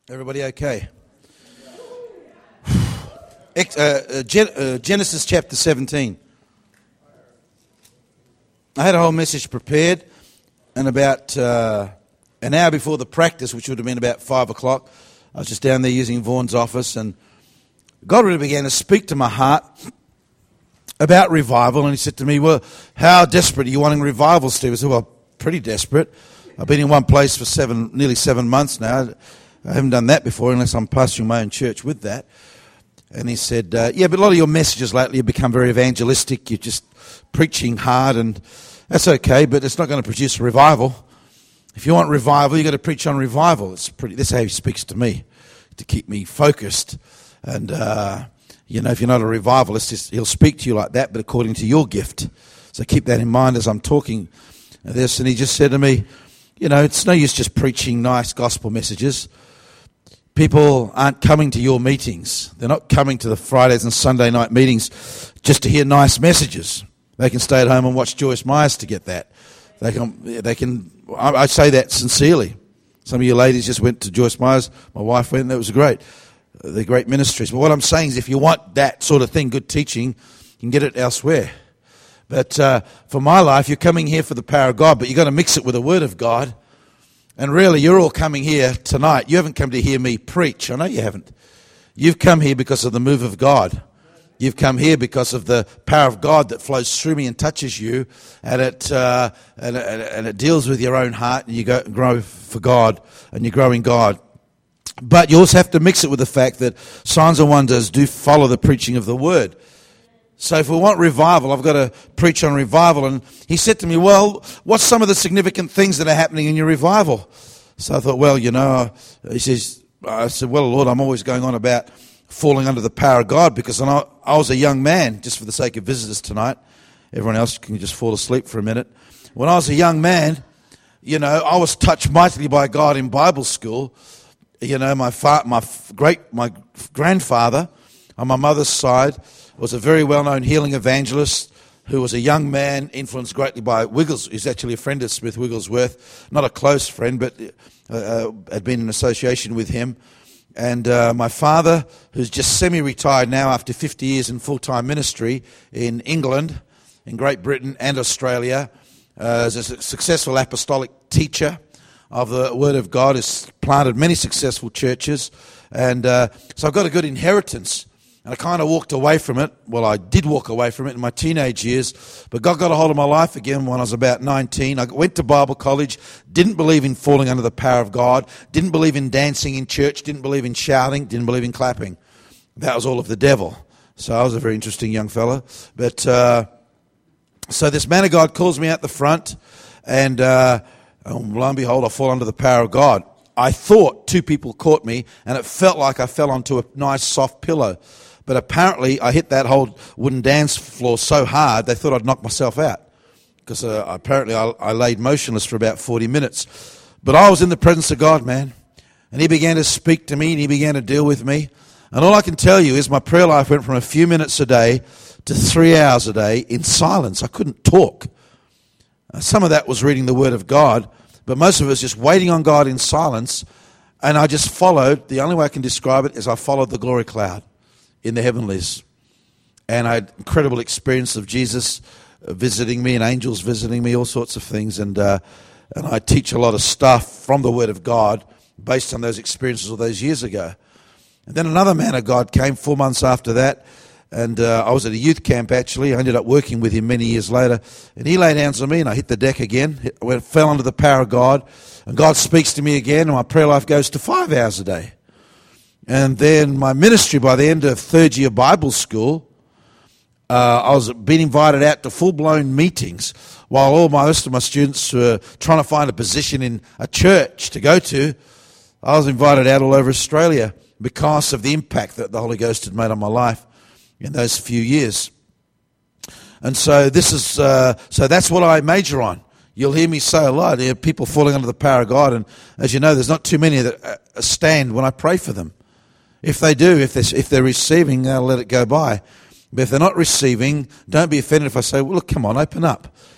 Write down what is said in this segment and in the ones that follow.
Everybody okay? Genesis chapter 17. I had a whole message prepared, and about an hour before the practice, which would have been about 5 o'clock, I was just down there using Vaughan's office, and God really began to speak to my heart about revival, and he said to me, well, how desperate are you wanting revival, Steve? I said, well, pretty desperate. I've been in one place for nearly 7 months now. I haven't done that before unless I'm pastoring my own church with that. And he said, yeah, but a lot of your messages lately have become very evangelistic. You're just preaching hard, and that's okay, but it's not going to produce a revival. If you want revival, you've got to preach on revival. That's how he speaks to me, to keep me focused. And, if you're not a revivalist, he'll speak to you like that, but according to your gift. So keep that in mind as I'm talking this. And he just said to me, it's no use just preaching nice gospel messages. People aren't coming to your meetings. They're not coming to the Fridays and Sunday night meetings just to hear nice messages. They can stay at home and watch Joyce Myers to get that. They can. I say that sincerely. Some of you ladies just went to Joyce Myers. My wife went, and that was great. They're great ministries. But what I'm saying is if you want that sort of thing, good teaching, you can get it elsewhere. But for my life, you're coming here for the power of God, but you've got to mix it with the Word of God. And really, you're all coming here tonight. You haven't come to hear me preach. I know you haven't. You've come here because of the move of God. You've come here because of the power of God that flows through me and touches you, and it deals with your own heart, and you grow for God, and you grow in God. But you also have to mix it with the fact that signs and wonders do follow the preaching of the Word. So if we want revival, I've got to preach on revival. And he said to me, well, what's some of the significant things that are happening in your revival? So I thought, well, I said, well, Lord, I'm always going on about falling under the power of God, because I was a young man, just for the sake of visitors tonight. Everyone else can just fall asleep for a minute. When I was a young man, I was touched mightily by God in Bible school. My grandfather on my mother's side was a very well-known healing evangelist who was a young man influenced greatly by Wigglesworth. He's actually a friend of Smith Wigglesworth, not a close friend, but had been in association with him. And my father, who's just semi-retired now after 50 years in full-time ministry in England, in Great Britain and Australia, is a successful apostolic teacher of the Word of God, has planted many successful churches. And so I've got a good inheritance. And I kind of walked away from it. Well, I did walk away from it in my teenage years, but God got a hold of my life again when I was about 19. I went to Bible college, didn't believe in falling under the power of God, didn't believe in dancing in church, didn't believe in shouting, didn't believe in clapping. That was all of the devil. So I was a very interesting young fella. But so this man of God calls me out the front, and lo and behold, I fall under the power of God. I thought two people caught me, and it felt like I fell onto a nice soft pillow. But apparently I hit that whole wooden dance floor so hard, they thought I'd knock myself out. Because apparently I laid motionless for about 40 minutes. But I was in the presence of God, man. And he began to speak to me, and he began to deal with me. And all I can tell you is my prayer life went from a few minutes a day to 3 hours a day in silence. I couldn't talk. Some of that was reading the Word of God, but most of it was just waiting on God in silence. And I just followed. The only way I can describe it is I followed the glory cloud in the heavenlies. And I had incredible experience of Jesus visiting me and angels visiting me, all sorts of things. And I teach a lot of stuff from the Word of God based on those experiences all those years ago. And then another man of God came 4 months after that. And I was at a youth camp, actually. I ended up working with him many years later. And he laid hands on me, and I hit the deck again. I fell under the power of God. And God speaks to me again, and my prayer life goes to 5 hours a day. And then my ministry, by the end of third year Bible school, I was being invited out to full-blown meetings while most of my students were trying to find a position in a church to go to. I was invited out all over Australia because of the impact that the Holy Ghost had made on my life in those few years. And so that's what I major on. You'll hear me say a lot, people falling under the power of God. And as you know, there's not too many that stand when I pray for them. If they do, if they're receiving, they'll let it go by. But if they're not receiving, don't be offended if I say, well, look, come on, open up.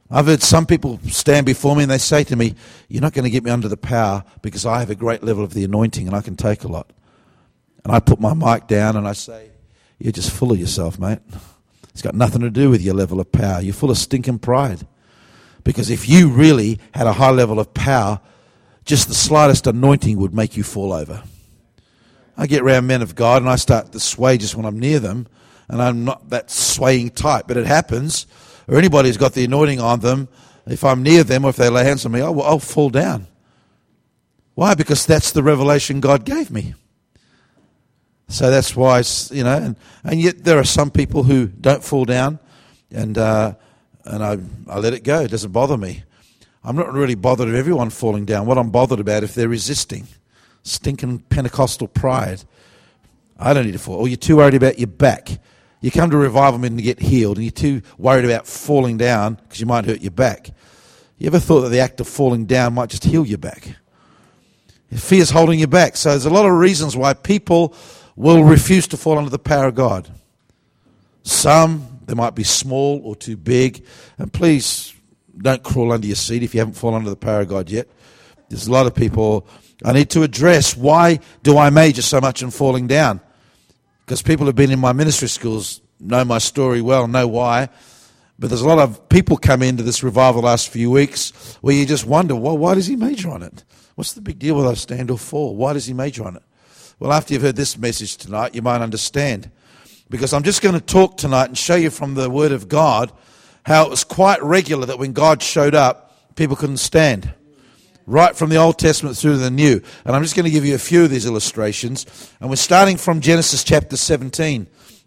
I've heard some people stand before me and they say to me, you're not going to get me under the power because I have a great level of the anointing and I can take a lot. And I put my mic down and I say, you're just full of yourself, mate. It's got nothing to do with your level of power. You're full of stinking pride. Because if you really had a high level of power, just the slightest anointing would make you fall over. I get around men of God and I start to sway just when I'm near them, and I'm not that swaying type, but it happens. Or anybody who's got the anointing on them, if I'm near them or if they lay hands on me, I'll fall down. Why? Because that's the revelation God gave me. So that's why, and yet there are some people who don't fall down, and I let it go. It doesn't bother me. I'm not really bothered of everyone falling down. What I'm bothered about if they're resisting. Stinking Pentecostal pride. I don't need to fall. Or you're too worried about your back. You come to revival meeting to get healed, and you're too worried about falling down because you might hurt your back. You ever thought that the act of falling down might just heal your back? Fear's holding you back. So there's a lot of reasons why people will refuse to fall under the power of God. Some, they might be small or too big. And please don't crawl under your seat if you haven't fallen under the power of God yet. There's a lot of people I need to address. Why do I major so much in falling down? Because people who have been in my ministry schools know my story well, know why. But there's a lot of people come into this revival the last few weeks where you just wonder, well, why does he major on it? What's the big deal with I stand or fall? Why does he major on it? Well, after you've heard this message tonight, you might understand. Because I'm just going to talk tonight and show you from the Word of God how it was quite regular that when God showed up, people couldn't stand. Right from the Old Testament through to the New. And I'm just going to give you a few of these illustrations. And we're starting from Genesis chapter 17.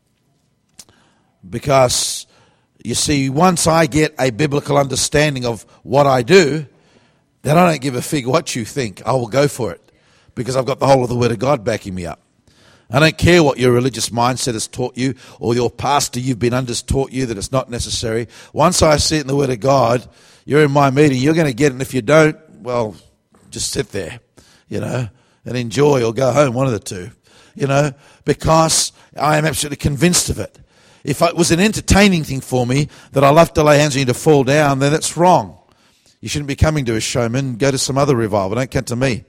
Because, you see, once I get a biblical understanding of what I do, then I don't give a fig what you think. I will go for it. Because I've got the whole of the Word of God backing me up. I don't care what your religious mindset has taught you or your pastor you've been under has taught you that it's not necessary. Once I see it in the Word of God, you're in my meeting, you're going to get it. And if you don't, well, just sit there, and enjoy or go home, one of the two, because I am absolutely convinced of it. If it was an entertaining thing for me that I love to lay hands on you to fall down, then that's wrong. You shouldn't be coming to a showman. Go to some other revival. Don't come to me.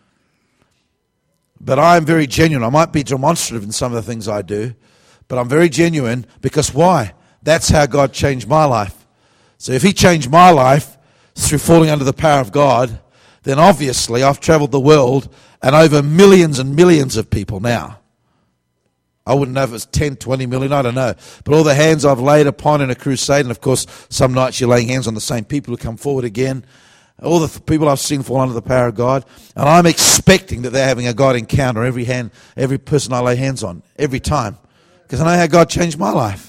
But I am very genuine. I might be demonstrative in some of the things I do, but I'm very genuine because why? That's how God changed my life. So if he changed my life through falling under the power of God, then obviously I've traveled the world and over millions and millions of people now. I wouldn't know if it's 10, 20 million, I don't know. But all the hands I've laid upon in a crusade, and of course some nights you're laying hands on the same people who come forward again, all the people I've seen fall under the power of God, and I'm expecting that they're having a God encounter every person I lay hands on, every time. Because I know how God changed my life.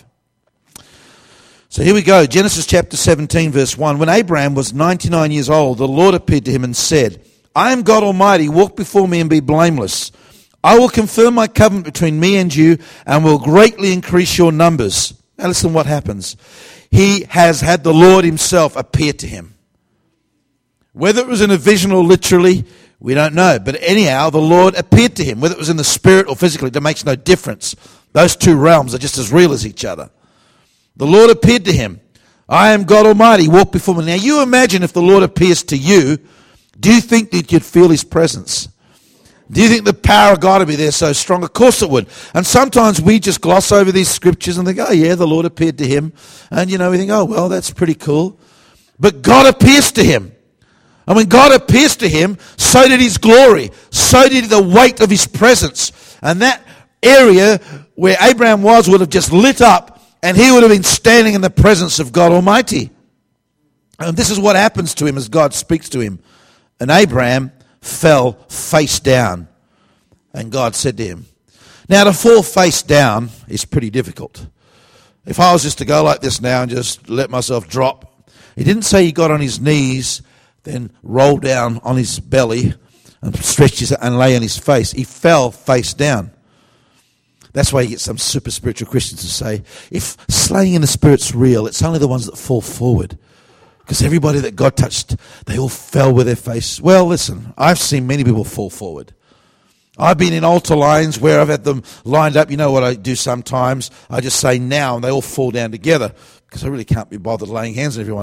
So here we go, Genesis chapter 17, verse 1. When Abraham was 99 years old, the Lord appeared to him and said, I am God Almighty, walk before me and be blameless. I will confirm my covenant between me and you and will greatly increase your numbers. Now listen what happens. He has had the Lord himself appear to him. Whether it was in a vision or literally, we don't know. But anyhow, the Lord appeared to him. Whether it was in the spirit or physically, that makes no difference. Those two realms are just as real as each other. The Lord appeared to him. I am God Almighty, walk before me. Now you imagine if the Lord appears to you, do you think that you'd feel his presence? Do you think the power of God would be there so strong? Of course it would. And sometimes we just gloss over these scriptures and think, oh yeah, the Lord appeared to him. And we think, oh well, that's pretty cool. But God appears to him. And when God appears to him, so did his glory. So did the weight of his presence. And that area where Abraham was would have just lit up and he would have been standing in the presence of God Almighty. And this is what happens to him as God speaks to him. And Abraham fell face down. And God said to him, now to fall face down is pretty difficult. If I was just to go like this now and just let myself drop, he didn't say he got on his knees, then rolled down on his belly and stretched his and lay on his face. He fell face down. That's why you get some super spiritual Christians to say, if slaying in the spirit's real, it's only the ones that fall forward. Because everybody that God touched, they all fell with their face. Well, listen, I've seen many people fall forward. I've been in altar lines where I've had them lined up. You know what I do sometimes? I just say now, and they all fall down together because I really can't be bothered laying hands on everyone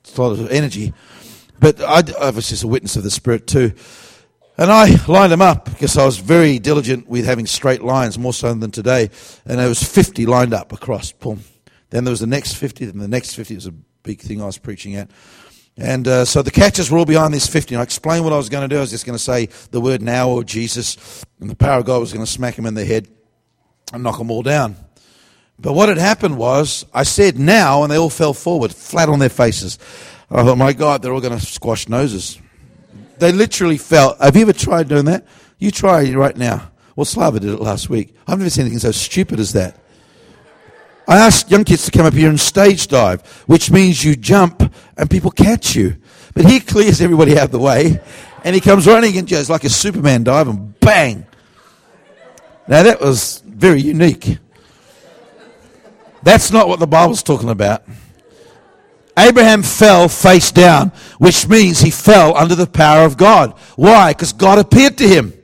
It's a lot of energy. But I was just a witness of the Spirit too. And I lined them up because I was very diligent with having straight lines, more so than today. And there was 50 lined up across. Boom. Then there was the next 50, then the next 50. It was a big thing I was preaching at. And so the catchers were all behind this 50. And I explained what I was going to do. I was just going to say the word now or Jesus. And the power of God was going to smack them in the head and knock them all down. But what had happened was I said now, and they all fell forward, flat on their faces. I thought, my God, they're all going to squash noses. They literally fell. Have you ever tried doing that? You try it right now. Well, Slava did it last week. I've never seen anything so stupid as that. I asked young kids to come up here and stage dive, which means you jump and people catch you. But he clears everybody out of the way, and he comes running and just like a Superman dive, and bang. Now that was very unique. That's not what the Bible's talking about. Abraham fell face down, which means he fell under the power of God. Why? Because God appeared to him.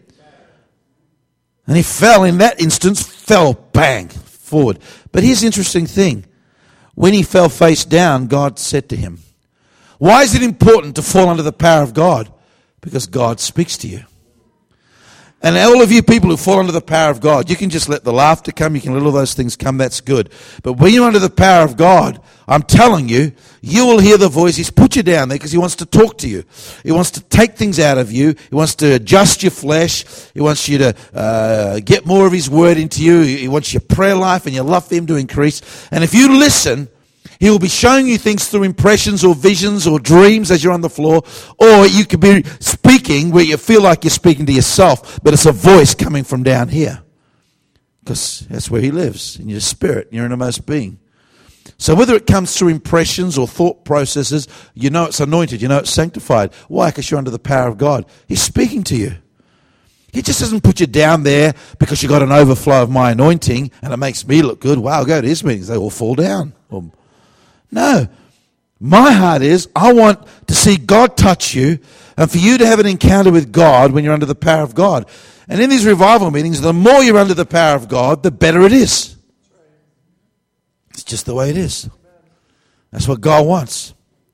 And he fell in that instance, fell bang, forward. But here's the interesting thing. When he fell face down, God said to him, why is it important to fall under the power of God? Because God speaks to you. And all of you people who fall under the power of God, you can just let the laughter come, you can let all those things come, that's good. But when you're under the power of God, I'm telling you, you will hear the voice. He's put you down there because he wants to talk to you. He wants to take things out of you. He wants to adjust your flesh. He wants you to get more of his word into you. He wants your prayer life and your love for him to increase. And if you listen, he will be showing you things through impressions or visions or dreams as you're on the floor. Or you could be speaking where you feel like you're speaking to yourself, but it's a voice coming from down here. Because that's where he lives, in your spirit, in your innermost being. So whether it comes through impressions or thought processes, you know it's anointed, you know it's sanctified. Why? Because you're under the power of God. He's speaking to you. He just doesn't put you down there because you got an overflow of my anointing and it makes me look good. Wow, go to his meetings, they all fall down. No. My heart is, I want to see God touch you and for you to have an encounter with God when you're under the power of God. And in these revival meetings, the more you're under the power of God, the better it is. It's just the way it is. That's what God wants.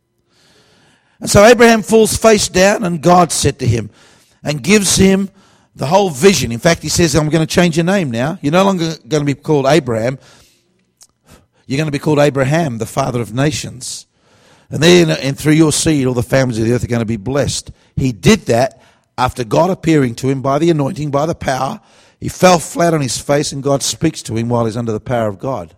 And so Abraham falls face down and God said to him and gives him the whole vision. In fact, he says, I'm going to change your name now. You're no longer going to be called Abraham. You're going to be called Abraham, the father of nations. And then, and through your seed, all the families of the earth are going to be blessed. He did that after God appearing to him by the anointing, by the power. He fell flat on his face and God speaks to him while he's under the power of God.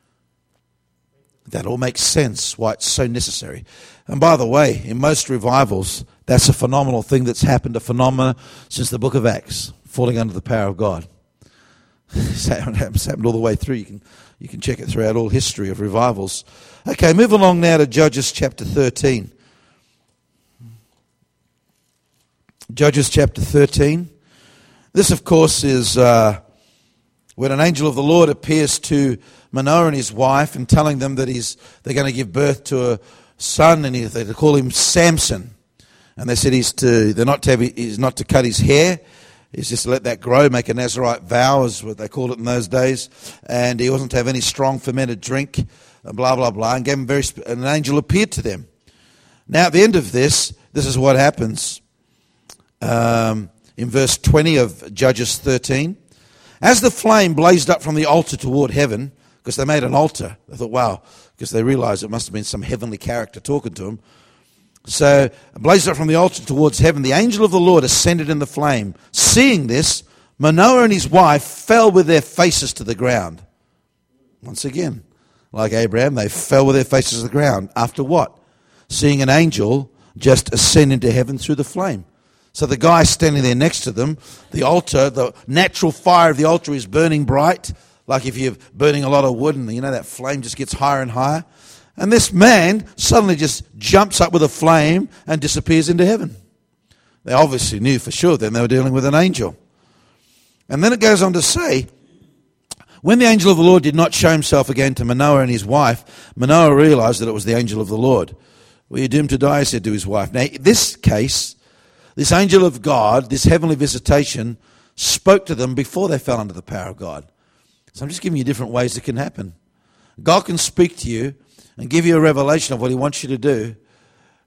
That all makes sense why it's so necessary. And by the way, in most revivals, that's a phenomenal thing that's happened, a phenomena since the book of Acts, falling under the power of God. It's happened all the way through. You can check it throughout all history of revivals. Okay, move along now to Judges chapter 13. Judges chapter 13. This, of course, is when an angel of the Lord appears to Manoah and his wife and telling them that they're going to give birth to a son, and they call him Samson. And they said he's not to cut his hair. He's just to let that grow, make a Nazirite vow, is what they called it in those days. And he wasn't to have any strong fermented drink, and blah, blah, blah. And an angel appeared to them. Now, at the end of this is what happens. In verse 20 of Judges 13. As the flame blazed up from the altar toward heaven, because they made an altar, they thought, wow, because they realized it must have been some heavenly character talking to them. So, blazed up from the altar towards heaven, the angel of the Lord ascended in the flame. Seeing this, Manoah and his wife fell with their faces to the ground. Once again, like Abraham, they fell with their faces to the ground. After what? Seeing an angel just ascend into heaven through the flame. So the guy standing there next to them, the altar, the natural fire of the altar is burning bright, like if you're burning a lot of wood and that flame just gets higher and higher. And this man suddenly just jumps up with a flame and disappears into heaven. They obviously knew for sure then they were dealing with an angel. And then it goes on to say, when the angel of the Lord did not show himself again to Manoah and his wife, Manoah realized that it was the angel of the Lord. Well, you're doomed to die, he said to his wife. Now, in this case, this angel of God, this heavenly visitation, spoke to them before they fell under the power of God. So I'm just giving you different ways it can happen. God can speak to you and give you a revelation of what he wants you to do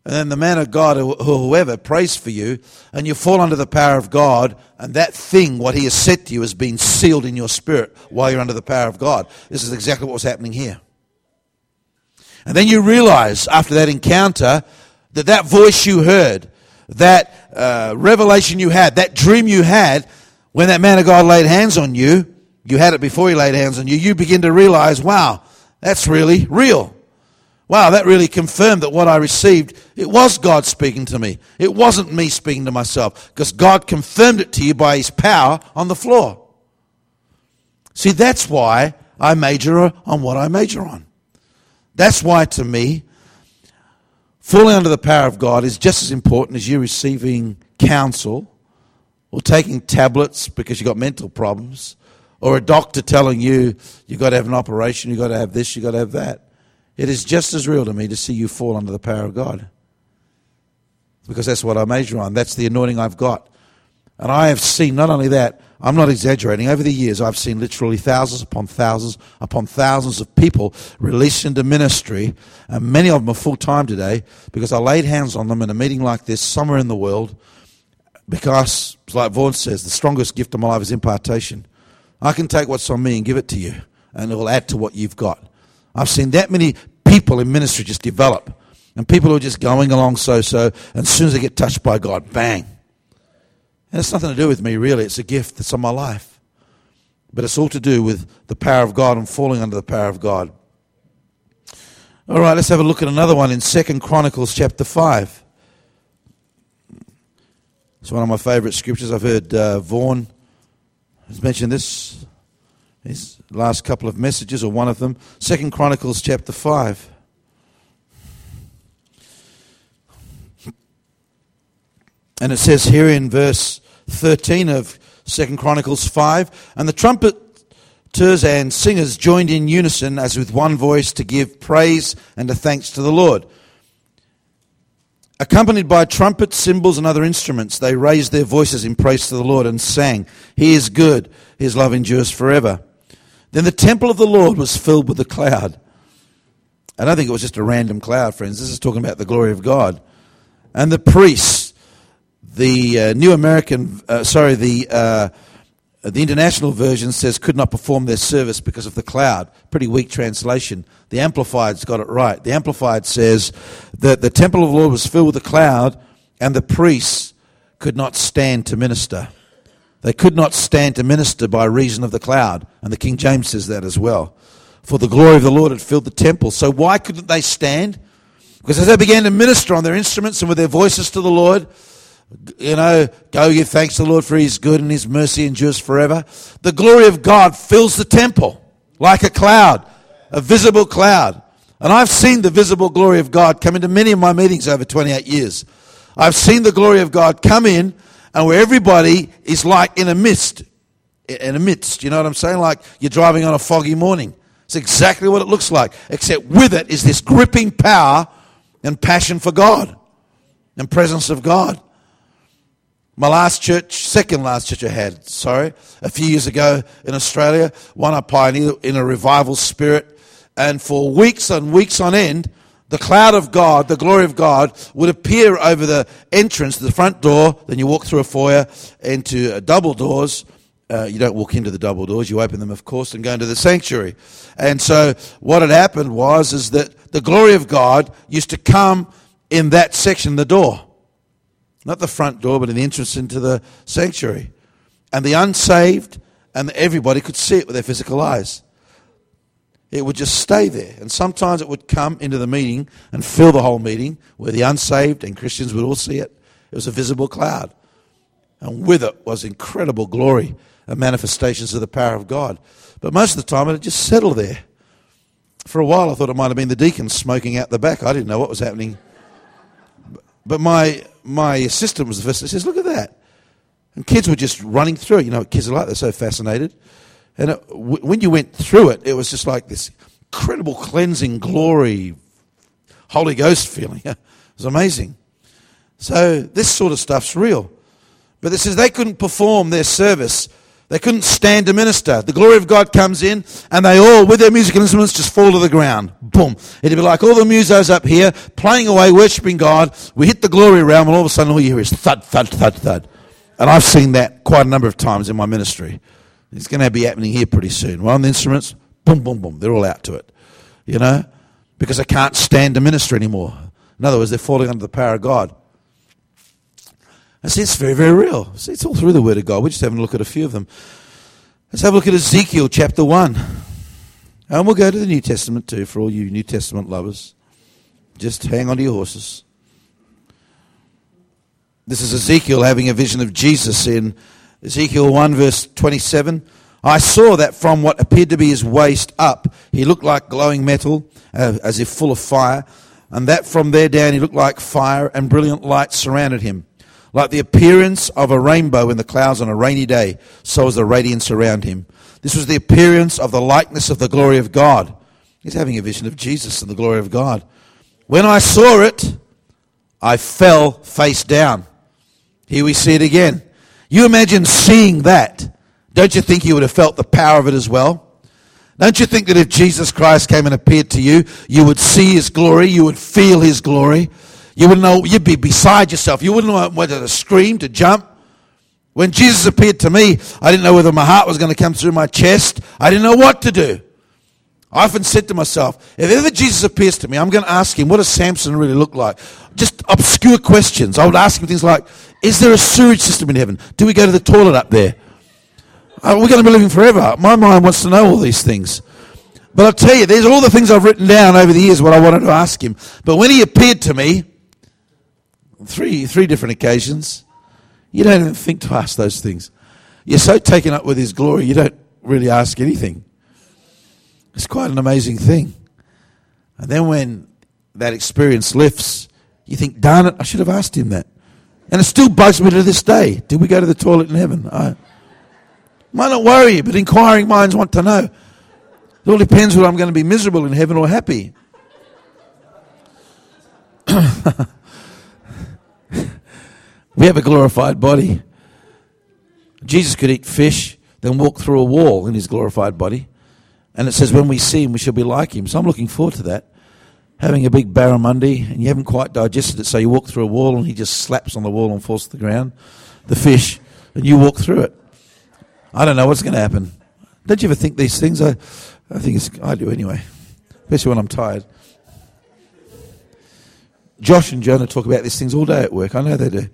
and then the man of God or whoever prays for you, and you fall under the power of God, and that thing, what he has said to you, has been sealed in your spirit while you're under the power of God. This is exactly what was happening here. And then you realize after that encounter that that voice you heard, that revelation you had, that dream you had, when that man of God laid hands on you, you had it before he laid hands on you, you begin to realize, wow, that's really real. Wow, that really confirmed that what I received, it was God speaking to me. It wasn't me speaking to myself, because God confirmed it to you by his power on the floor. See, that's why I major on what I major on. That's why, to me, falling under the power of God is just as important as you receiving counsel or taking tablets because you've got mental problems, or a doctor telling you you've got to have an operation, you've got to have this, you've got to have that. It is just as real to me to see you fall under the power of God, because that's what I major on. That's the anointing I've got. And I have seen, not only that, I'm not exaggerating, over the years I've seen literally thousands upon thousands of people released into ministry, and many of them are full-time today, because I laid hands on them in a meeting like this somewhere in the world, because, like Vaughan says, the strongest gift of my life is impartation. I can take what's on me and give it to you, and it will add to what you've got. I've seen that many people in ministry just develop, and people who are just going along so-so, and as soon as they get touched by God, bang. And it's nothing to do with me, really. It's a gift that's on my life. But it's all to do with the power of God and falling under the power of God. All right, let's have a look at another one in 2 Chronicles chapter 5. It's one of my favourite scriptures. I've heard Vaughan has mentioned this in his last couple of messages, or one of them. 2 Chronicles chapter 5. And it says here in verse 13 of 2 Chronicles 5, and the trumpeters and singers joined in unison as with one voice to give praise and to thanks to the Lord. Accompanied by trumpets, cymbals, and other instruments, they raised their voices in praise to the Lord and sang, "He is good, his love endures forever." Then the temple of the Lord was filled with a cloud. I don't think it was just a random cloud, friends. This is talking about the glory of God. And the priests, the the International Version says could not perform their service because of the cloud. Pretty weak translation. The Amplified's got it right. The Amplified says that the temple of the Lord was filled with a cloud, and the priests could not stand to minister. They could not stand to minister by reason of the cloud. And the King James says that as well. For the glory of the Lord had filled the temple. So why couldn't they stand? Because as they began to minister on their instruments and with their voices to the Lord, go give thanks to the Lord, for he is good and his mercy endures forever. The glory of God fills the temple like a cloud, a visible cloud. And I've seen the visible glory of God come into many of my meetings over 28 years. I've seen the glory of God come in, and where everybody is like in a mist, you know what I'm saying? Like you're driving on a foggy morning. It's exactly what it looks like, except with it is this gripping power and passion for God and presence of God. Second last church I had, a few years ago in Australia, one I pioneered in a revival spirit, and for weeks and weeks on end, the cloud of God, the glory of God, would appear over the entrance to the front door. Then you walk through a foyer into double doors. You don't walk into the double doors, you open them, of course, and go into the sanctuary. And so what had happened is that the glory of God used to come in that section, the door. Not the front door, but in the entrance into the sanctuary. And the unsaved and everybody could see it with their physical eyes. It would just stay there. And sometimes it would come into the meeting and fill the whole meeting, where the unsaved and Christians would all see it. It was a visible cloud. And with it was incredible glory and manifestations of the power of God. But most of the time it had just settled there. For a while I thought it might have been the deacons smoking out the back. I didn't know what was happening. But my assistant was the first. He says, "Look at that." And kids were just running through it. You know what kids are like, they're so fascinated. And when you went through it, it was just like this incredible cleansing glory, Holy Ghost feeling. It was amazing. So this sort of stuff's real. But it says they couldn't perform their service They couldn't stand to minister. The glory of God comes in, and they all, with their musical instruments, just fall to the ground. Boom. It'd be like all the musos up here, playing away, worshipping God. We hit the glory realm, and all of a sudden all you hear is thud, thud, thud, thud. And I've seen that quite a number of times in my ministry. It's going to be happening here pretty soon. Well, on the instruments, boom, boom, boom. They're all out to it, because they can't stand to minister anymore. In other words, they're falling under the power of God. And see, it's very, very real. See, it's all through the Word of God. We're just having a look at a few of them. Let's have a look at Ezekiel chapter 1. And we'll go to the New Testament too, for all you New Testament lovers. Just hang on to your horses. This is Ezekiel having a vision of Jesus in Ezekiel 1 verse 27. I saw that from what appeared to be his waist up, he looked like glowing metal, as if full of fire. And that from there down he looked like fire, and brilliant light surrounded him. Like the appearance of a rainbow in the clouds on a rainy day, so was the radiance around him. This was the appearance of the likeness of the glory of God. He's having a vision of Jesus and the glory of God. When I saw it, I fell face down. Here we see it again. You imagine seeing that. Don't you think you would have felt the power of it as well? Don't you think that if Jesus Christ came and appeared to you, you would see his glory, you would feel his glory? You wouldn't know, you'd be beside yourself. You wouldn't know whether to scream, to jump. When Jesus appeared to me, I didn't know whether my heart was going to come through my chest. I didn't know what to do. I often said to myself, if ever Jesus appears to me, I'm going to ask him, what does Samson really look like? Just obscure questions. I would ask him things like, is there a sewage system in heaven? Do we go to the toilet up there? We're going to be living forever. My mind wants to know all these things. But I'll tell you, there's all the things I've written down over the years what I wanted to ask him. But when he appeared to me, three different occasions, you don't even think to ask those things. You're so taken up with his glory, you don't really ask anything. It's quite an amazing thing. And then when that experience lifts, you think, darn it, I should have asked him that. And it still bugs me to this day. Did we go to the toilet in heaven? I might not worry you, but inquiring minds want to know. It all depends whether I'm going to be miserable in heaven or happy. We have a glorified body. Jesus could eat fish, then walk through a wall in his glorified body. And it says when we see him, we shall be like him. So I'm looking forward to that. Having a big barramundi, and you haven't quite digested it, so you walk through a wall and he just slaps on the wall and falls to the ground, the fish, and you walk through it. I don't know what's going to happen. Don't you ever think these things? I do anyway, especially when I'm tired. Josh and Jonah talk about these things all day at work. I know they do.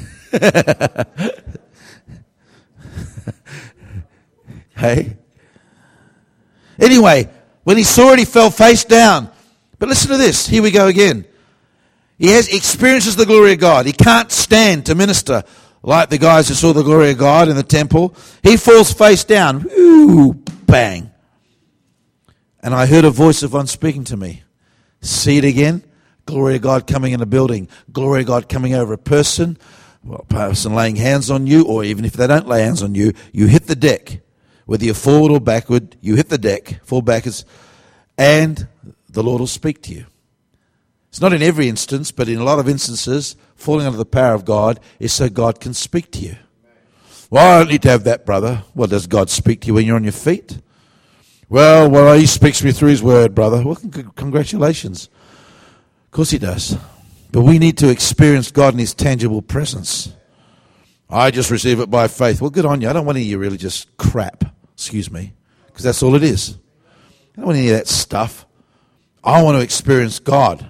Hey? Anyway, when he saw it, he fell face down. But listen to this. Here we go again. He experiences the glory of God. He can't stand to minister like the guys who saw the glory of God in the temple. He falls face down. Ooh, bang. And I heard a voice of one speaking to me. See it again? Glory of God coming in a building. Glory of God coming over a person. Well, a person laying hands on you, or even if they don't lay hands on you, you hit the deck. Whether you're forward or backward, you hit the deck, fall backwards, and the Lord will speak to you. It's not in every instance, but in a lot of instances, falling under the power of God is so God can speak to you. Well, I don't need to have that, brother. Well, does God speak to you when you're on your feet? Well, he speaks to me through his word, brother. Well, congratulations. Of course he does. But we need to experience God in his tangible presence. I just receive it by faith. Well, good on you. I don't want any of your religious crap, excuse me, because that's all it is. I don't want any of that stuff. I want to experience God.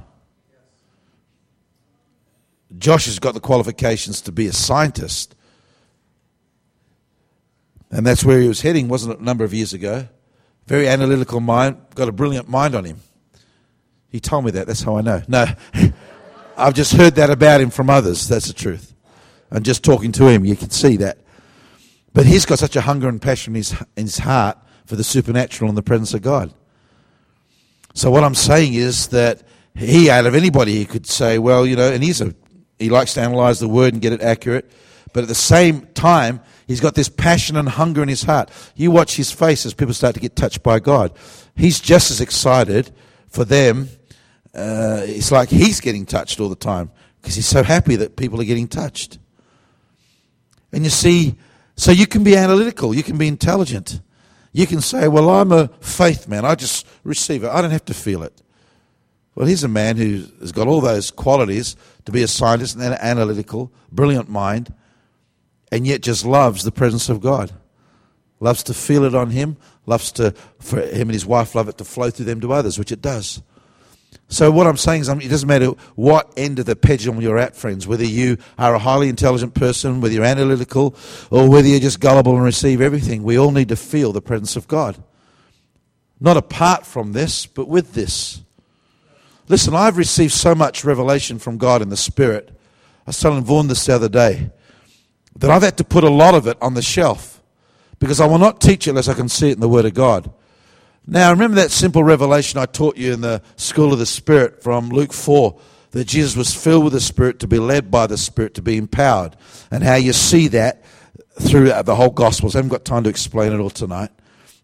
Josh has got the qualifications to be a scientist. And that's where he was heading, wasn't it, a number of years ago? Very analytical mind, got a brilliant mind on him. He told me that, that's how I know. No, I've just heard that about him from others, that's the truth. And just talking to him, you can see that. But he's got such a hunger and passion in his heart for the supernatural and the presence of God. So what I'm saying is that he, out of anybody, he could say, well, and he likes to analyze the word and get it accurate. But at the same time, he's got this passion and hunger in his heart. You watch his face as people start to get touched by God. He's just as excited for them. It's like he's getting touched all the time because he's so happy that people are getting touched. And you see, So you can be analytical. You can be intelligent. You can say, well, I'm a faith man. I just receive it. I don't have to feel it. Well, here's a man who has got all those qualities to be a scientist and analytical, brilliant mind, and yet just loves the presence of God. Loves to feel it on him. Loves for him and his wife love it to flow through them to others, which it does. So what I'm saying is it doesn't matter what end of the pendulum you're at, friends, whether you are a highly intelligent person, whether you're analytical, or whether you're just gullible and receive everything. We all need to feel the presence of God. Not apart from this, but with this. Listen, I've received so much revelation from God in the Spirit. I was telling Vaughan this the other day, that I've had to put a lot of it on the shelf because I will not teach it unless I can see it in the Word of God. Now, remember that simple revelation I taught you in the School of the Spirit from Luke 4, that Jesus was filled with the Spirit to be led by the Spirit, to be empowered, and how you see that through the whole Gospels. I haven't got time to explain it all tonight.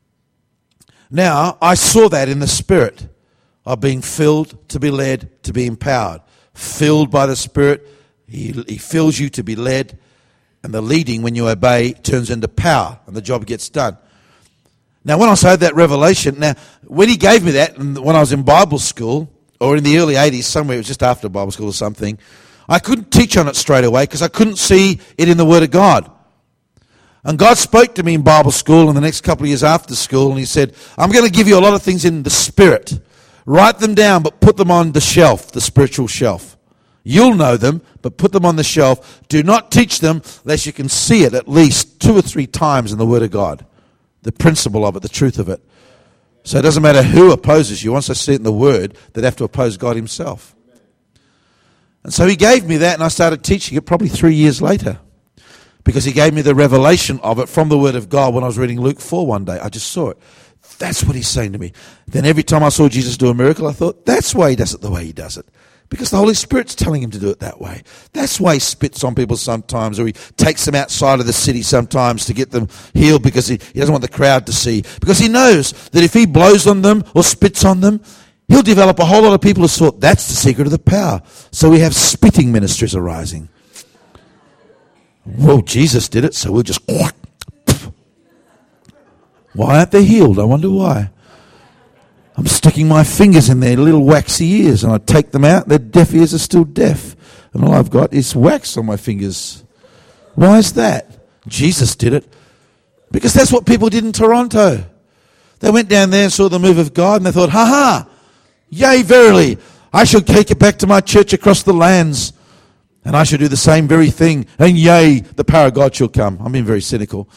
Now, I saw that in the Spirit of being filled, to be led, to be empowered. Filled by the Spirit, He fills you to be led, and the leading, when you obey, turns into power, and the job gets done. Now, when I had that revelation, now, when he gave me that, and when I was in Bible school, or in the early 80s, somewhere, it was just after Bible school or something, I couldn't teach on it straight away because I couldn't see it in the Word of God. And God spoke to me in Bible school and the next couple of years after school, and he said, I'm going to give you a lot of things in the Spirit. Write them down, but put them on the shelf, the spiritual shelf. You'll know them, but put them on the shelf. Do not teach them unless you can see it at least 2 or 3 times in the Word of God. The principle of it, the truth of it. So it doesn't matter who opposes you. Once they see it in the Word, they'd have to oppose God himself. And so he gave me that, and I started teaching it probably 3 years later. Because he gave me the revelation of it from the Word of God when I was reading Luke 4 one day. I just saw it. That's what he's saying to me. Then every time I saw Jesus do a miracle, I thought, that's why he does it the way he does it. Because the Holy Spirit's telling him to do it that way. That's why he spits on people sometimes, or he takes them outside of the city sometimes to get them healed because he doesn't want the crowd to see. Because he knows that if he blows on them or spits on them, he'll develop a whole lot of people who thought that's the secret of the power. So we have spitting ministries arising. Well, Jesus did it, so we'll just... Why aren't they healed? I wonder why. I'm sticking my fingers in their little waxy ears, and I take them out. Their deaf ears are still deaf. And all I've got is wax on my fingers. Why is that? Jesus did it. Because that's what people did in Toronto. They went down there and saw the move of God, and they thought, ha-ha, yea, verily, I shall take it back to my church across the lands, and I shall do the same very thing, and yea, the power of God shall come. I'm being very cynical.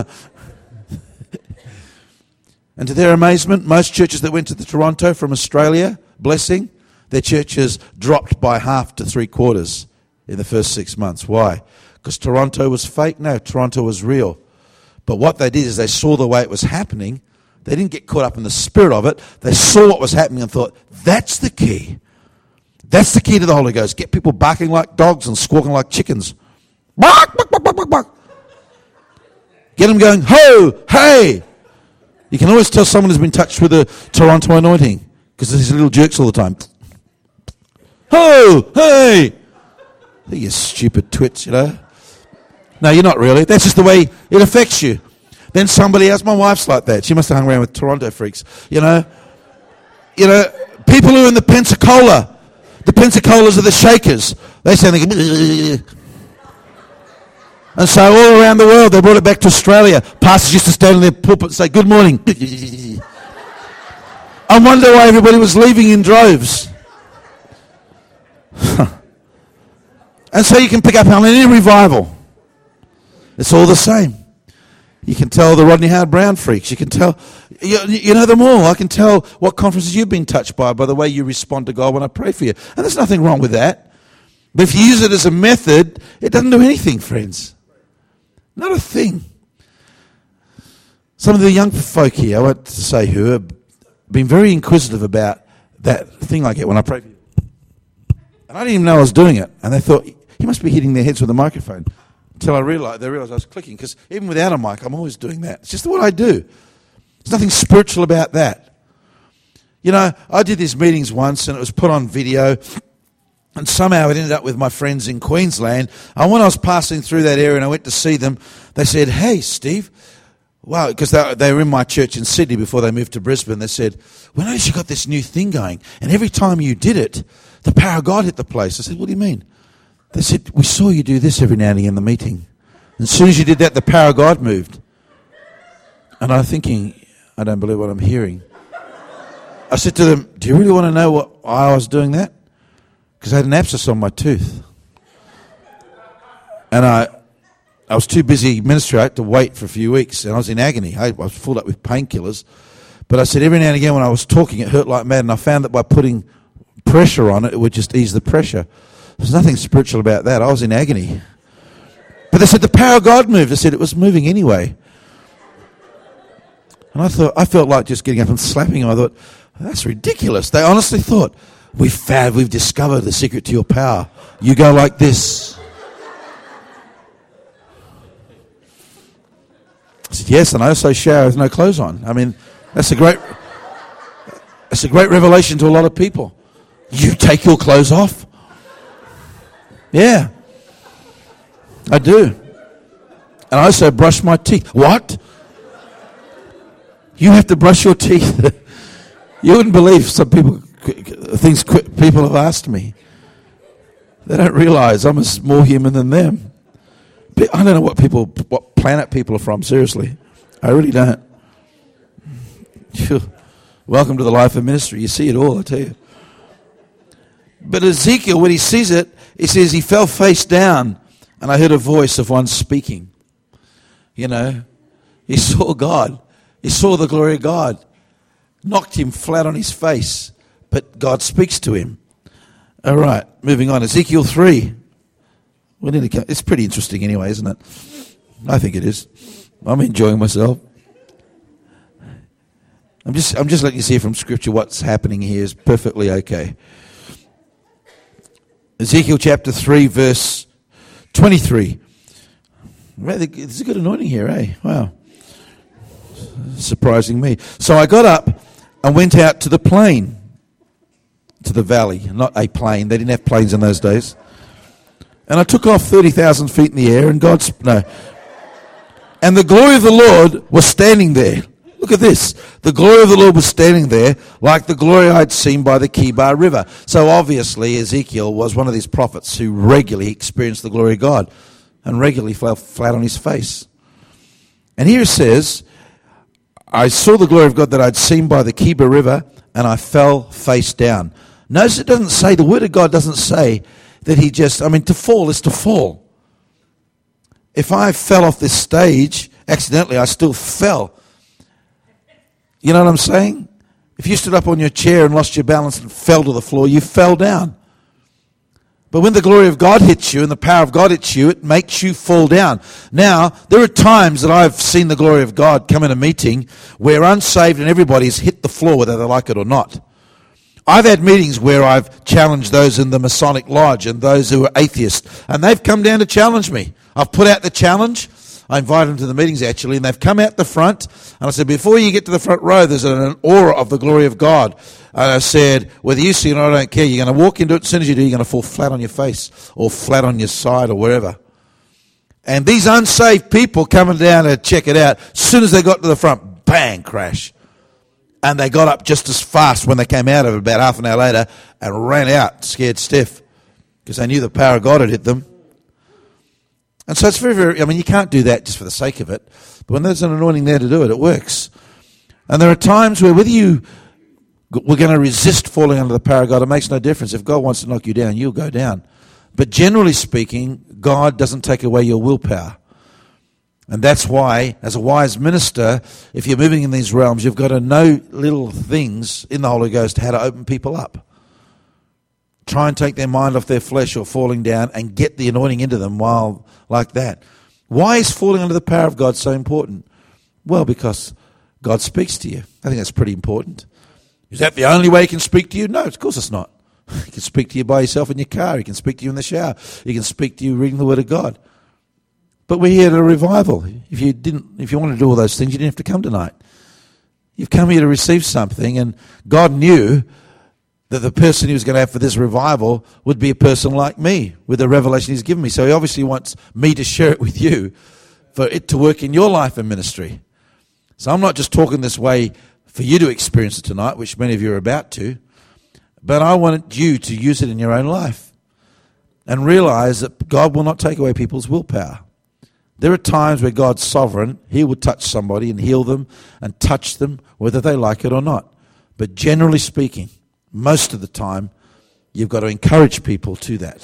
And to their amazement, most churches that went to the Toronto from Australia, blessing, their churches dropped by 50 to 3/4 in the first 6 months. Why? Because Toronto was fake? No, Toronto was real. But what they did is they saw the way it was happening. They didn't get caught up in the spirit of it. They saw what was happening and thought, that's the key. That's the key to the Holy Ghost. Get people barking like dogs and squawking like chickens. Bark, bark, bark, bark, bark, bark. Get them going, ho, hey. You can always tell someone has been touched with a Toronto anointing because there's these little jerks all the time. Ho, hey. You stupid twits, you know. No, you're not really. That's just the way it affects you. Then somebody else, my wife's like that. She must have hung around with Toronto freaks, you know. People who are in the Pensacola. The Pensacola's are the Shakers. They sound like... And so all around the world, they brought it back to Australia. Pastors used to stand in their pulpit and say, good morning. I wonder why everybody was leaving in droves. And so you can pick up on any revival. It's all the same. You can tell the Rodney Howard-Browne freaks. You can tell, you know them all. I can tell what conferences you've been touched by the way you respond to God when I pray for you. And there's nothing wrong with that. But if you use it as a method, it doesn't do anything, friends. Not a thing. Some of the young folk here, I won't say who, have been very inquisitive about that thing I get when I pray for you. And I didn't even know I was doing it. And they thought, he must be hitting their heads with a microphone. Until they realised I was clicking. Because even without a mic, I'm always doing that. It's just what I do. There's nothing spiritual about that. You know, I did these meetings once and it was put on video. And somehow it ended up with my friends in Queensland. And when I was passing through that area and I went to see them, they said, "Hey, Steve," wow, because they were in my church in Sydney before they moved to Brisbane. They said, "We noticed you got this new thing going, and every time you did it, the power of God hit the place." I said, "What do you mean?" They said, "We saw you do this every now and again in the meeting. And as soon as you did that, the power of God moved." And I'm thinking, I don't believe what I'm hearing. I said to them, "Do you really want to know why I was doing that?" Because I had an abscess on my tooth. And I was too busy ministry. I had to wait for a few weeks, and I was in agony. I was filled up with painkillers. But I said every now and again when I was talking, it hurt like mad, and I found that by putting pressure on it, it would just ease the pressure. There's nothing spiritual about that. I was in agony. But they said the power of God moved. I said it was moving anyway. And I felt like just getting up and slapping him. I thought, that's ridiculous. They honestly thought, we've discovered the secret to your power. You go like this. I said, yes, and I also shower with no clothes on. I mean, that's a great revelation to a lot of people. You take your clothes off? Yeah, I do. And I also brush my teeth. What? You have to brush your teeth? You wouldn't believe some people have asked me. They don't realize I'm more human than them. I don't know what planet people are from, seriously. I really don't. Welcome to the life of ministry. You see it all, I tell you. But Ezekiel, when he sees it, he says he fell face down, and I heard a voice of one speaking. You know, he saw God. He saw the glory of God. Knocked him flat on his face, but God speaks to him. All right, moving on. Ezekiel 3. It's pretty interesting anyway, isn't it? I think it is. I'm enjoying myself. I'm just letting you see from Scripture what's happening here is perfectly okay. Ezekiel chapter 3, verse 23. There's a good anointing here, eh? Wow. Surprising me. So I got up and went out to the plain, to the valley, not a plane. They didn't have planes in those days. And I took off 30,000 feet in the air, and and the glory of the Lord was standing there. Look at this. The glory of the Lord was standing there like the glory I'd seen by the Kibar River. So obviously Ezekiel was one of these prophets who regularly experienced the glory of God and regularly fell flat on his face. And here it says, I saw the glory of God that I'd seen by the Kibar River, and I fell face down. Notice it doesn't say, the word of God doesn't say that to fall is to fall. If I fell off this stage, accidentally, I still fell. You know what I'm saying? If you stood up on your chair and lost your balance and fell to the floor, you fell down. But when the glory of God hits you and the power of God hits you, it makes you fall down. Now, there are times that I've seen the glory of God come in a meeting where unsaved and everybody's hit the floor whether they like it or not. I've had meetings where I've challenged those in the Masonic Lodge and those who are atheists, and they've come down to challenge me. I've put out the challenge. I invited them to the meetings, actually, and they've come out the front, and I said, before you get to the front row, there's an aura of the glory of God. And I said, whether you see it or not, I don't care. You're going to walk into it. As soon as you do, you're going to fall flat on your face or flat on your side or wherever. And these unsaved people coming down to check it out, as soon as they got to the front, bang, crash. And they got up just as fast when they came out of it about half an hour later and ran out, scared stiff, because they knew the power of God had hit them. And so it's very, very, you can't do that just for the sake of it. But when there's an anointing there to do it, it works. And there are times where whether we're going to resist falling under the power of God, it makes no difference. If God wants to knock you down, you'll go down. But generally speaking, God doesn't take away your willpower. And that's why, as a wise minister, if you're moving in these realms, you've got to know little things in the Holy Ghost how to open people up. Try and take their mind off their flesh or falling down and get the anointing into them while like that. Why is falling under the power of God so important? Well, because God speaks to you. I think that's pretty important. Is that the only way he can speak to you? No, of course it's not. He can speak to you by yourself in your car. He can speak to you in the shower. He can speak to you reading the Word of God. But we're here at a revival. If you want to do all those things, you didn't have to come tonight. You've come here to receive something, and God knew that the person he was going to have for this revival would be a person like me with the revelation he's given me. So he obviously wants me to share it with you for it to work in your life and ministry. So I'm not just talking this way for you to experience it tonight, which many of you are about to, but I want you to use it in your own life and realize that God will not take away people's willpower. There are times where God's sovereign. He will touch somebody and heal them and touch them whether they like it or not. But generally speaking, most of the time, you've got to encourage people to that.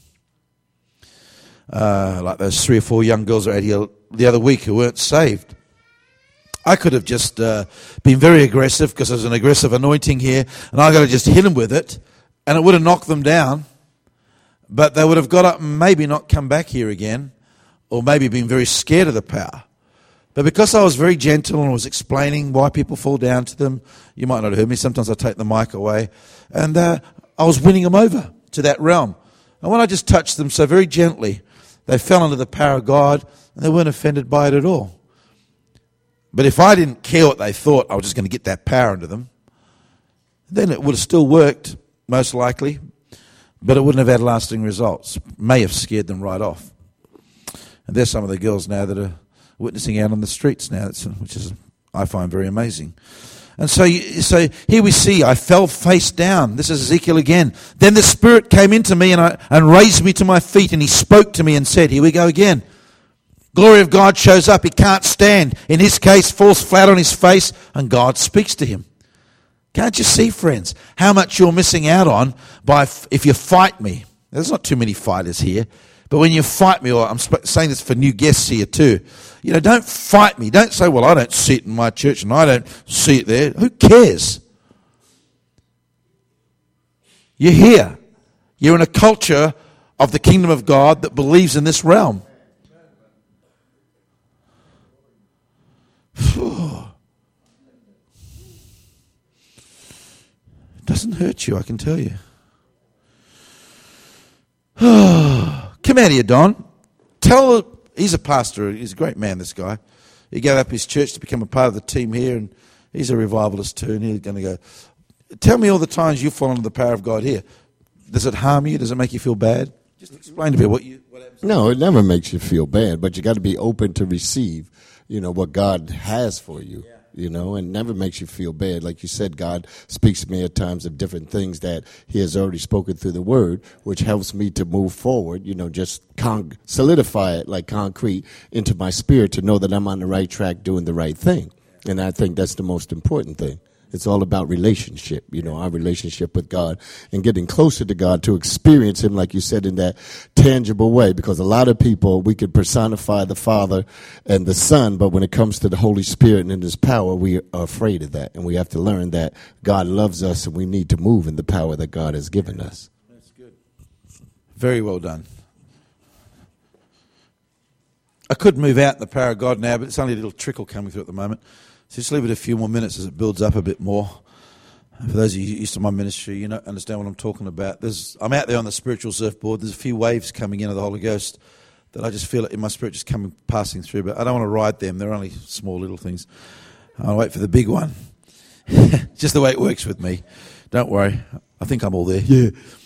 Like those 3 or 4 young girls out here the other week who weren't saved. I could have just been very aggressive because there's an aggressive anointing here, and I got to just hit them with it, and it would have knocked them down. But they would have got up and maybe not come back here again, or maybe been very scared of the power. But because I was very gentle and was explaining why people fall down to them, you might not have heard me, sometimes I take the mic away, and I was winning them over to that realm. And when I just touched them so very gently, they fell under the power of God, and they weren't offended by it at all. But if I didn't care what they thought, I was just going to get that power into them, then it would have still worked, most likely, but it wouldn't have had lasting results. May have scared them right off. And there's some of the girls now that are witnessing out on the streets now, which is, I find, very amazing. And so here we see, I fell face down. This is Ezekiel again. Then the Spirit came into me and raised me to my feet, and he spoke to me and said, here we go again. Glory of God shows up. He can't stand. In his case, falls flat on his face, and God speaks to him. Can't you see, friends, how much you're missing out on if you fight me? There's not too many fighters here. But when you fight me, or I'm saying this for new guests here too, don't fight me. Don't say, well, I don't see it in my church and I don't see it there. Who cares? You're here. You're in a culture of the kingdom of God that believes in this realm. It doesn't hurt you, I can tell you. Come out here, Don. He's a pastor. He's a great man, this guy. He gave up his church to become a part of the team here, and he's a revivalist too, and he's going to go, tell me all the times you've fallen under the power of God here. Does it harm you? Does it make you feel bad? Just explain to me what happens. No, it never makes you feel bad, but you got to be open to receive, what God has for you. And never makes you feel bad. Like you said, God speaks to me at times of different things that he has already spoken through the word, which helps me to move forward, just solidify it like concrete into my spirit to know that I'm on the right track doing the right thing. And I think that's the most important thing. It's all about relationship, our relationship with God and getting closer to God to experience him, like you said, in that tangible way. Because a lot of people, we could personify the Father and the Son, but when it comes to the Holy Spirit and in his power, we are afraid of that. And we have to learn that God loves us and we need to move in the power that God has given us. That's good. Very well done. I could move out in the power of God now, but it's only a little trickle coming through at the moment. So just leave it a few more minutes as it builds up a bit more. For those of you used to my ministry, you understand what I'm talking about. I'm out there on the spiritual surfboard. There's a few waves coming in of the Holy Ghost that I just feel it in my spirit just passing through. But I don't want to ride them. They're only small little things. I'll wait for the big one. Just the way it works with me. Don't worry. I think I'm all there. Yeah.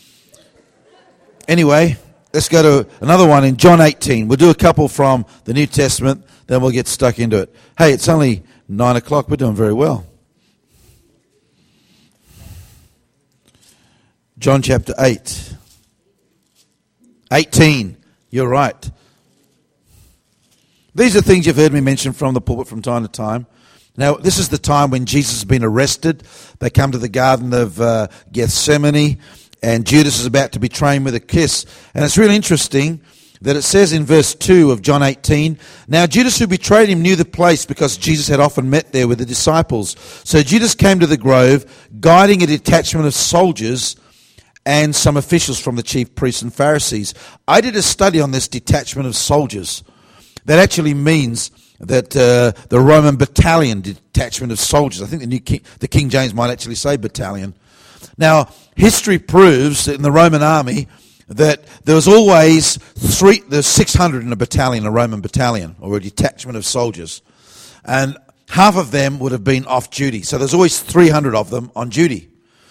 Anyway, let's go to another one in John 18. We'll do a couple from the New Testament, then we'll get stuck into it. Hey, it's only 9 o'clock. We're doing very well. John chapter 8. 18. You're right. These are things you've heard me mention from the pulpit from time to time. Now, this is the time when Jesus has been arrested. They come to the Garden of Gethsemane, and Judas is about to betray him with a kiss. And it's really interesting that it says in verse 2 of John 18, now Judas who betrayed him knew the place because Jesus had often met there with the disciples. So Judas came to the grove, guiding a detachment of soldiers and some officials from the chief priests and Pharisees. I did a study on this detachment of soldiers. That actually means that the Roman battalion detachment of soldiers. I think the King James might actually say battalion. Now, history proves that in the Roman army that there was always there's 600 in a battalion, a Roman battalion, or a detachment of soldiers. And half of them would have been off duty. So there's always 300 of them on duty.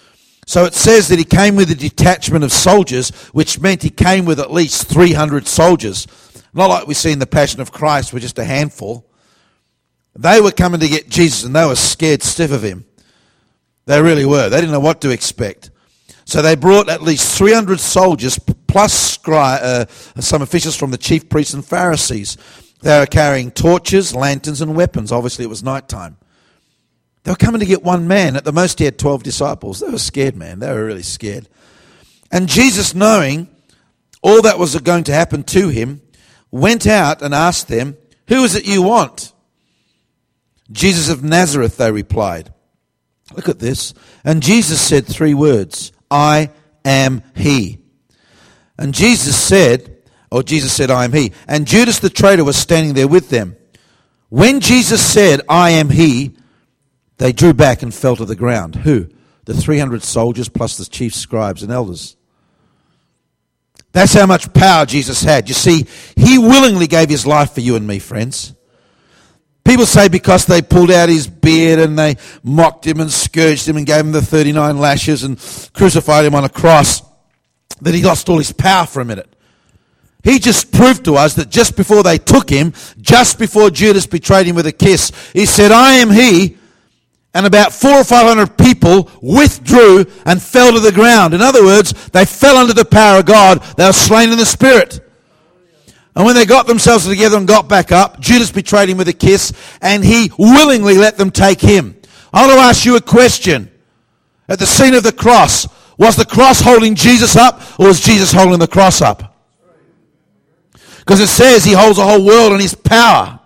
So it says that he came with a detachment of soldiers, which meant he came with at least 300 soldiers. Not like we see in the Passion of Christ, with just a handful. They were coming to get Jesus, and they were scared stiff of him. They really were. They didn't know what to expect. So they brought at least 300 soldiers, plus some officials from the chief priests and Pharisees. They were carrying torches, lanterns, and weapons. Obviously, it was nighttime. They were coming to get one man. At the most, he had 12 disciples. They were scared, man. They were really scared. And Jesus, knowing all that was going to happen to him, went out and asked them, "Who is it you want?" "Jesus of Nazareth," they replied. Look at this. And Jesus said 3 words, "I am he." And Jesus said, "I am he." And Judas the traitor was standing there with them. When Jesus said, "I am he," they drew back and fell to the ground. Who? The 300 soldiers plus the chief scribes and elders. That's how much power Jesus had. You see, he willingly gave his life for you and me, friends. People say because they pulled out his beard and they mocked him and scourged him and gave him the 39 lashes and crucified him on a cross, that he lost all his power for a minute. He just proved to us that just before they took him, just before Judas betrayed him with a kiss, he said, "I am he," and about 400 or 500 people withdrew and fell to the ground. In other words, they fell under the power of God. They were slain in the Spirit. And when they got themselves together and got back up, Judas betrayed him with a kiss, and he willingly let them take him. I want to ask you a question. At the scene of the cross, was the cross holding Jesus up, or was Jesus holding the cross up? Because it says he holds the whole world in his power.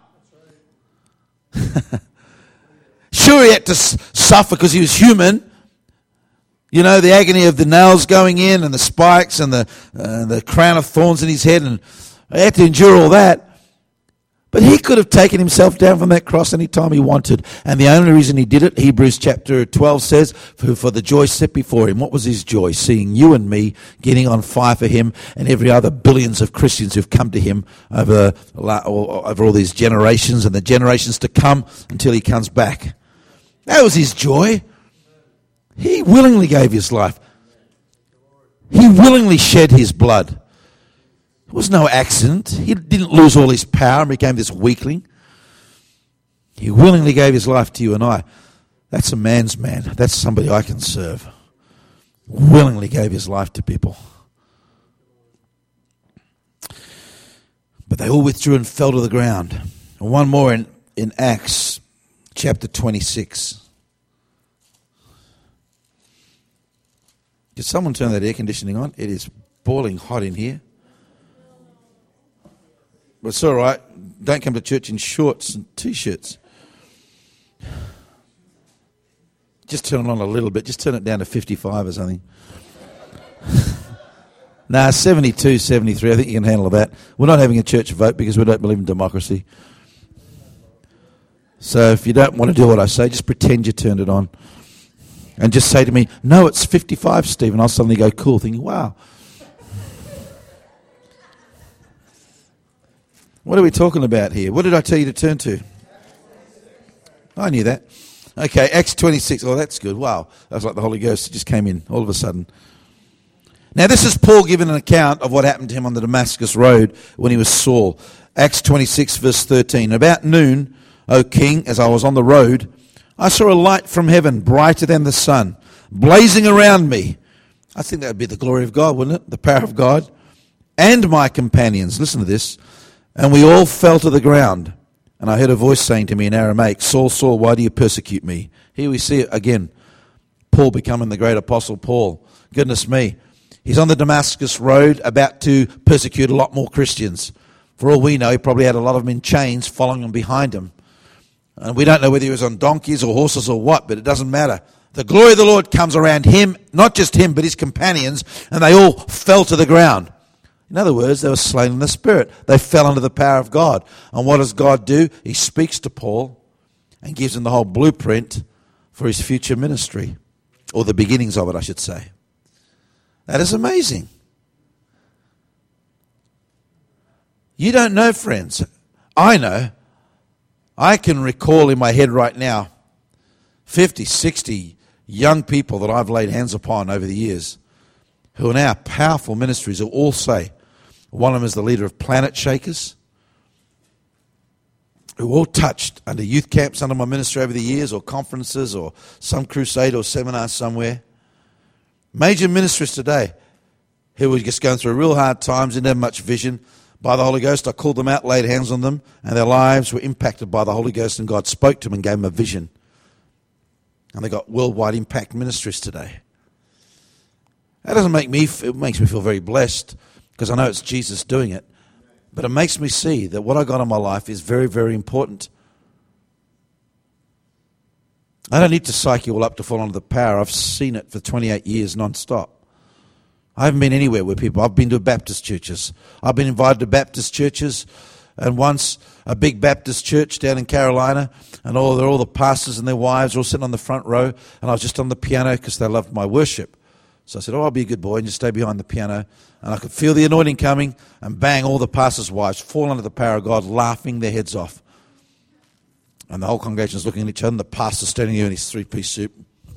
Sure, he had to suffer because he was human. You know, the agony of the nails going in and the spikes and the crown of thorns in his head, and he had to endure all that. But he could have taken himself down from that cross any time he wanted. And the only reason he did it, Hebrews chapter 12 says, for the joy set before him. What was his joy? Seeing you and me getting on fire for him and every other billions of Christians who've come to him over all these generations and the generations to come until he comes back. That was his joy. He willingly gave his life. He willingly shed his blood. It was no accident. He didn't lose all his power and became this weakling. He willingly gave his life to you and I. That's a man's man. That's somebody I can serve. Willingly gave his life to people. But they all withdrew and fell to the ground. And one more in Acts chapter 26. Did someone turn that air conditioning on? It is boiling hot in here. But it's all right. Don't come to church in shorts and T-shirts. Just turn it on a little bit. Just turn it down to 55 or something. 72, 73. I think you can handle that. We're not having a church vote because we don't believe in democracy. So if you don't want to do what I say, just pretend you turned it on. And just say to me, "No, it's 55, Steve." And I'll suddenly go, cool, thinking, wow. What are we talking about here? What did I tell you to turn to? I knew that. Okay, Acts 26. Oh, that's good. Wow. That was like the Holy Ghost just came in all of a sudden. Now, this is Paul giving an account of what happened to him on the Damascus Road when he was Saul. Acts 26, verse 13. About noon, O king, as I was on the road, I saw a light from heaven, brighter than the sun, blazing around me. I think that would be the glory of God, wouldn't it? The power of God. And my companions. Listen to this. And we all fell to the ground. And I heard a voice saying to me in Aramaic, "Saul, Saul, why do you persecute me?" Here we see it again. Paul becoming the great apostle Paul. Goodness me. He's on the Damascus Road about to persecute a lot more Christians. For all we know, he probably had a lot of them in chains following him behind him. And we don't know whether he was on donkeys or horses or what, but it doesn't matter. The glory of the Lord comes around him, not just him, but his companions, and they all fell to the ground. In other words, they were slain in the Spirit. They fell under the power of God. And what does God do? He speaks to Paul and gives him the whole blueprint for his future ministry, or the beginnings of it, I should say. That is amazing. You don't know, friends. I know. I can recall in my head right now 50, 60 young people that I've laid hands upon over the years who are now powerful ministries who all say, one of them is the leader of Planet Shakers, who all touched under youth camps under my ministry over the years, or conferences, or some crusade or seminar somewhere. Major ministries today who were just going through real hard times, didn't have much vision. By the Holy Ghost, I called them out, laid hands on them, and their lives were impacted by the Holy Ghost, and God spoke to them and gave them a vision. And they got worldwide impact ministries today. That doesn't make me, it makes me feel very blessed, because I know it's Jesus doing it. But it makes me see that what I got in my life is very, very important. I don't need to psych you all up to fall under the power. I've seen it for 28 years non-stop. I haven't been anywhere where people, I've been to Baptist churches. I've been invited to Baptist churches, and once a big Baptist church down in Carolina, and all the pastors and their wives were all sitting on the front row, and I was just on the piano because they loved my worship. So I said, I'll be a good boy and just stay behind the piano. And I could feel the anointing coming, and bang, all the pastors' wives fall under the power of God, laughing their heads off. And the whole congregation is looking at each other, and the pastor's standing there in his three-piece suit.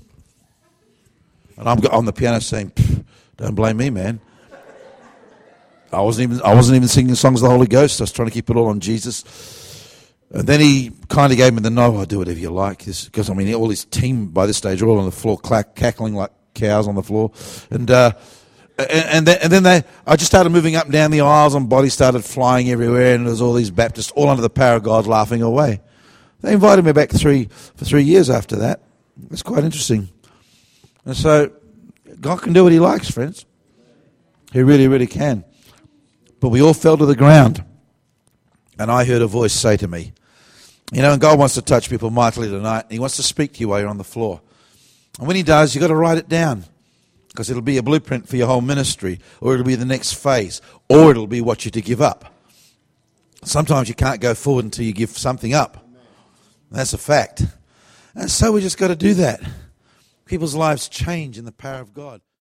And I'm on the piano saying, don't blame me, man. I wasn't even singing songs of the Holy Ghost. I was trying to keep it all on Jesus. And then he kind of gave me the no, I'll do whatever you like. Because, I mean, all his team by this stage are all on the floor, cackling like cows on the floor. And then I just started moving up and down the aisles, and bodies started flying everywhere, and there was all these Baptists all under the power of God laughing away. They invited me back for 3 years after that. It's quite interesting. And so God can do what he likes, friends. He really, really can. But we all fell to the ground. And I heard a voice say to me, and God wants to touch people mightily tonight. He wants to speak to you while you're on the floor. And when he does, you've got to write it down, because it'll be a blueprint for your whole ministry, or it'll be the next phase, or it'll be what you're to give up. Sometimes you can't go forward until you give something up. That's a fact. And so we just got to do that. People's lives change in the power of God.